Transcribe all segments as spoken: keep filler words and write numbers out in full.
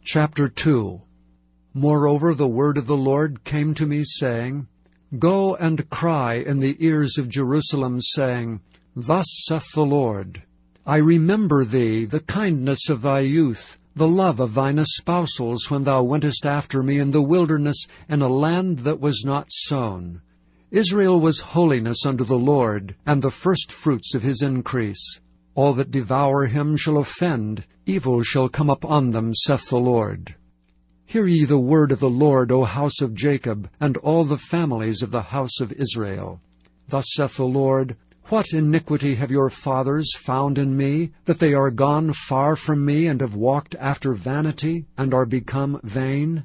Chapter two. Moreover the word of the Lord came to me, saying, Go and cry in the ears of Jerusalem, saying, Thus saith the Lord, I remember thee, the kindness of thy youth, the love of thine espousals, when thou wentest after me in the wilderness, in a land that was not sown. Israel was holiness unto the Lord, and the firstfruits of his increase. All that devour him shall offend, evil shall come upon them, saith the Lord. Hear ye the word of the Lord, O house of Jacob, and all the families of the house of Israel. Thus saith the Lord, What iniquity have your fathers found in me, that they are gone far from me, and have walked after vanity, and are become vain?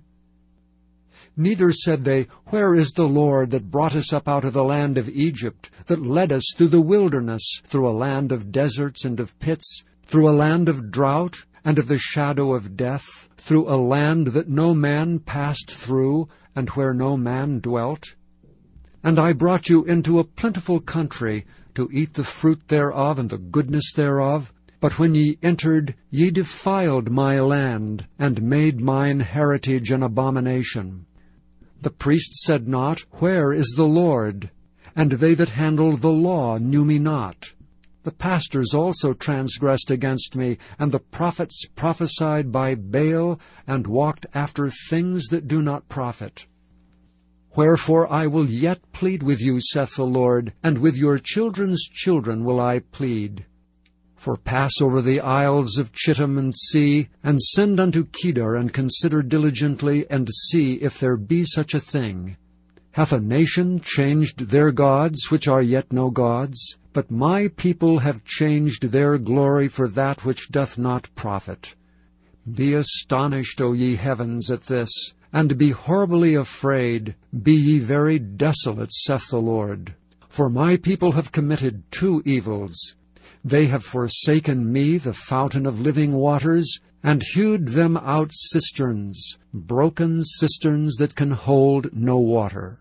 Neither said they, Where is the Lord that brought us up out of the land of Egypt, that led us through the wilderness, through a land of deserts and of pits, through a land of drought and of the shadow of death, through a land that no man passed through, and where no man dwelt? And I brought you into a plentiful country, to eat the fruit thereof and the goodness thereof. But when ye entered, ye defiled my land, and made mine heritage an abomination. The priests said not, Where is the Lord? And they that handled the law knew me not. The pastors also transgressed against me, and the prophets prophesied by Baal, and walked after things that do not profit. Wherefore I will yet plead with you, saith the Lord, and with your children's children will I plead. For pass over the isles of Chittim and see, and send unto Kedar, and consider diligently, and see if there be such a thing. Hath a nation changed their gods, which are yet no gods? But my people have changed their glory for that which doth not profit. Be astonished, O ye heavens, at this, and be horribly afraid. Be ye very desolate, saith the Lord. For my people have committed two evils. They have forsaken me, the fountain of living waters, and hewed them out cisterns, broken cisterns that can hold no water.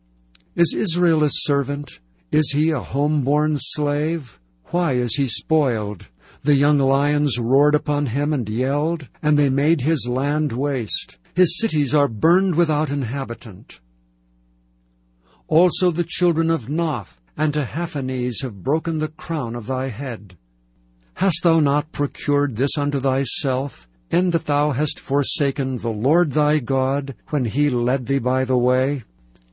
Is Israel a servant? Is he a home-born slave? Why is he spoiled? The young lions roared upon him and yelled, and they made his land waste. His cities are burned without inhabitant. Also the children of Noph and Tahaphanes have broken the crown of thy head. Hast thou not procured this unto thyself, in that thou hast forsaken the Lord thy God, when he led thee by the way?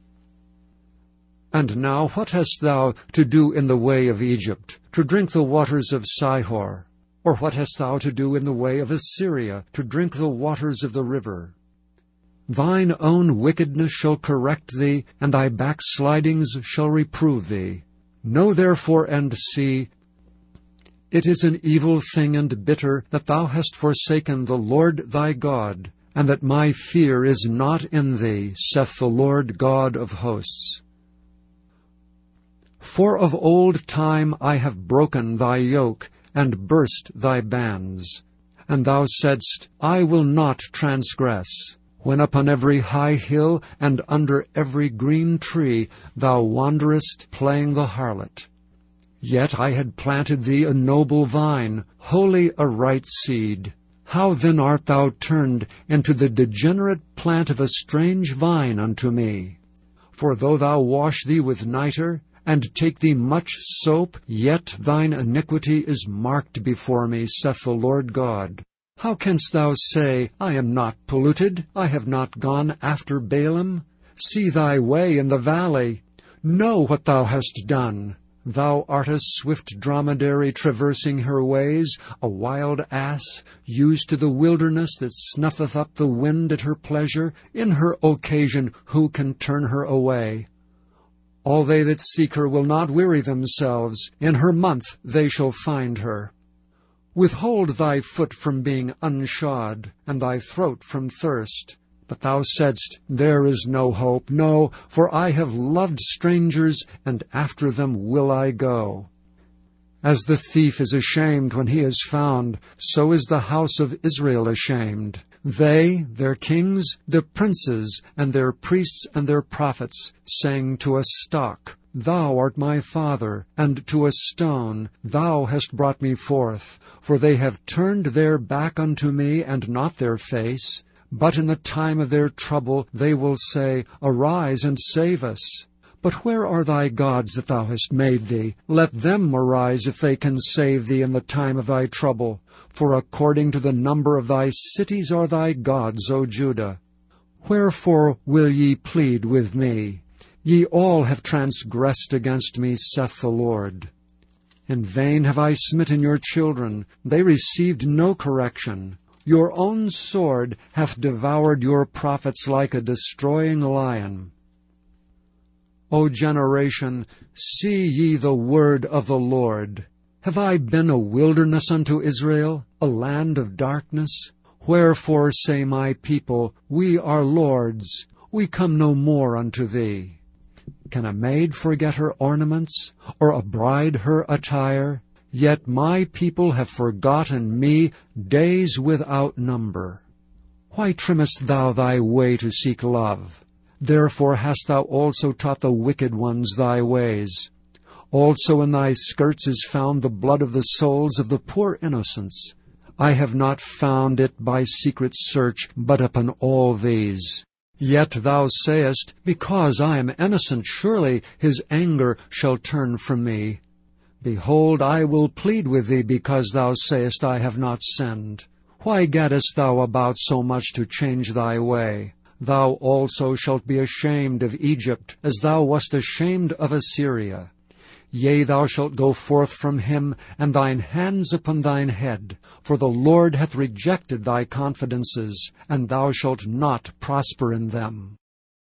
And now what hast thou to do in the way of Egypt, to drink the waters of Sihor? Or what hast thou to do in the way of Assyria, to drink the waters of the river? Thine own wickedness shall correct thee, and thy backslidings shall reprove thee. Know therefore and see, it is an evil thing and bitter that thou hast forsaken the Lord thy God, and that my fear is not in thee, saith the Lord God of hosts. For of old time I have broken thy yoke, and burst thy bands. And thou saidst, I will not transgress. When upon every high hill and under every green tree thou wanderest playing the harlot. Yet I had planted thee a noble vine, wholly a right seed. How then art thou turned into the degenerate plant of a strange vine unto me? For though thou wash thee with nitre, and take thee much soap, yet thine iniquity is marked before me, saith the Lord God. How canst thou say, I am not polluted, I have not gone after Balaam? See thy way in the valley. Know what thou hast done. Thou art a swift dromedary traversing her ways, a wild ass, used to the wilderness that snuffeth up the wind at her pleasure. In her occasion who can turn her away? All they that seek her will not weary themselves. In her month they shall find her. Withhold thy foot from being unshod, and thy throat from thirst. But thou saidst, There is no hope. No, for I have loved strangers, and after them will I go. As the thief is ashamed when he is found, so is the house of Israel ashamed. They, their kings, their princes, and their priests and their prophets, sang to a stock, Thou art my father, and to a stone thou hast brought me forth. For they have turned their back unto me, and not their face. But in the time of their trouble they will say, Arise and save us. But where are thy gods that thou hast made thee? Let them arise if they can save thee in the time of thy trouble. For according to the number of thy cities are thy gods, O Judah. Wherefore will ye plead with me? Ye all have transgressed against me, saith the Lord. In vain have I smitten your children. They received no correction. Your own sword hath devoured your prophets like a destroying lion. O generation, see ye the word of the Lord. Have I been a wilderness unto Israel, a land of darkness? Wherefore say my people, We are lords, we come no more unto thee. Can a maid forget her ornaments, or a bride her attire? Yet my people have forgotten me days without number. Why trimmest thou thy way to seek love? Therefore hast thou also taught the wicked ones thy ways. Also in thy skirts is found the blood of the souls of the poor innocents. I have not found it by secret search, but upon all these. Yet thou sayest, Because I am innocent, surely his anger shall turn from me. Behold, I will plead with thee, because thou sayest, I have not sinned. Why gaddest thou about so much to change thy way? Thou also shalt be ashamed of Egypt, as thou wast ashamed of Assyria. Yea, thou shalt go forth from him, and thine hands upon thine head. For the Lord hath rejected thy confidences, and thou shalt not prosper in them.